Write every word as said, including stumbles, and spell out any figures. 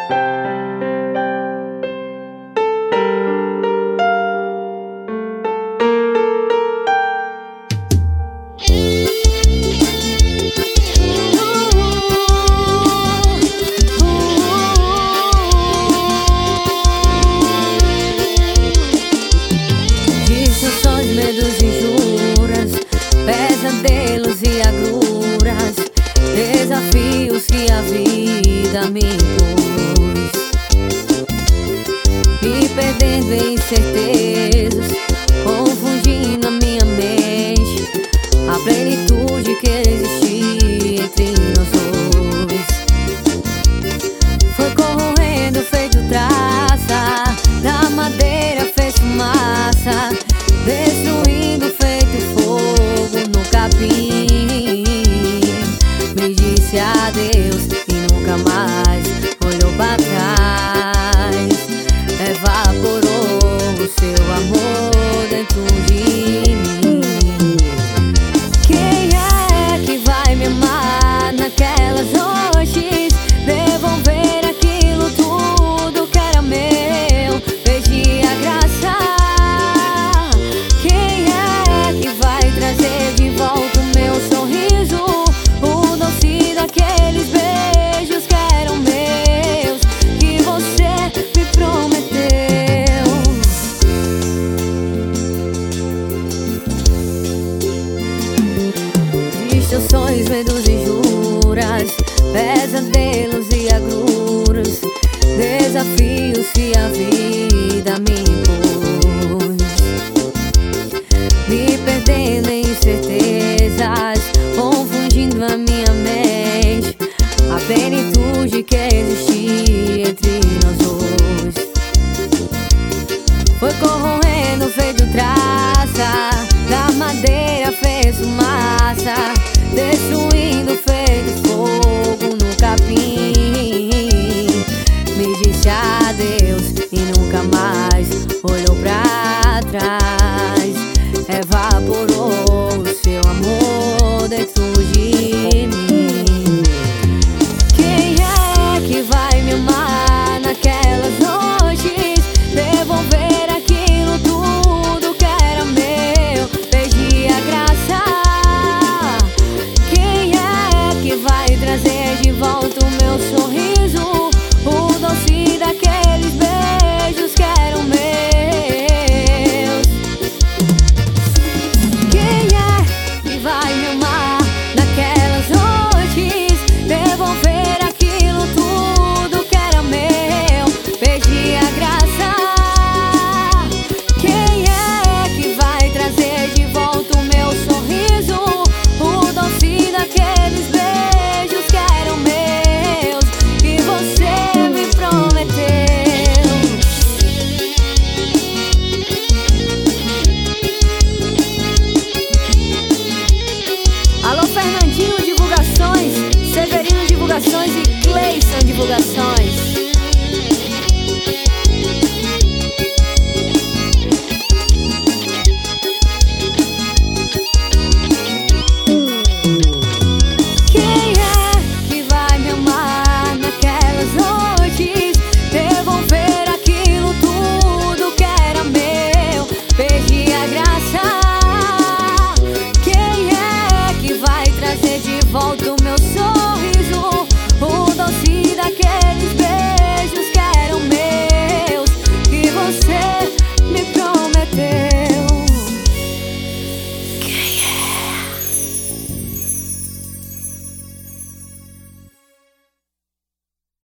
Medos e juras, pesadelos e agruras, desafios que a vida me impôs, me perdendo em incertezas, confundindo a minha mente, a plenitude que existia entre nós dois. Foi corroendo feito traça, da madeira fez fumaça, destruindo feito fogo no capim. Me disse adeus e nunca mais olhou pra trás. Evaporou o seu amor dentro de mim. Quem é que vai me amar naquelas noites? Devolver aquilo tudo que era meu, perdi a graça. Trazer de volta o meu sorriso, o doce daqueles beijos que eram meus, que você me prometeu. Diz teus sonhos, medos e juras, pesadelos e agruras, desafios que a vida me impôs, me perdendo em incertezas, confundindo a minha mente,